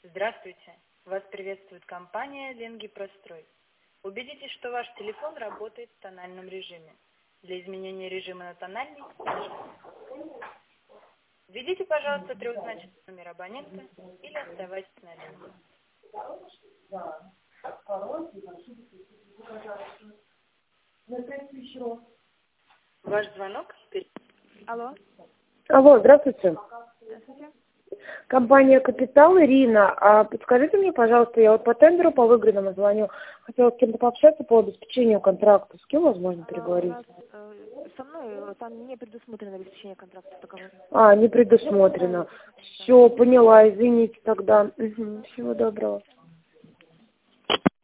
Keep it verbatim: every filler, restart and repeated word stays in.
Здравствуйте! Вас приветствует компания «Ленгипрострой». Убедитесь, что ваш телефон работает в тональном режиме. Для изменения режима на тональный нажмите. Введите, пожалуйста, трехзначный номер абонента или оставайтесь на линии. Ваш звонок... Алло. Алло, здравствуйте. Здравствуйте. Компания «Капитал», Ирина. А подскажите мне, пожалуйста, я вот по тендеру по выигранному звоню. Хотела с кем-то пообщаться по обеспечению контракта. С кем возможно А, у переговорить? нас э, со мной э, там не предусмотрено обеспечение контракта договора. А, не предусмотрено. Все, поняла, извините тогда. Угу. Всего доброго.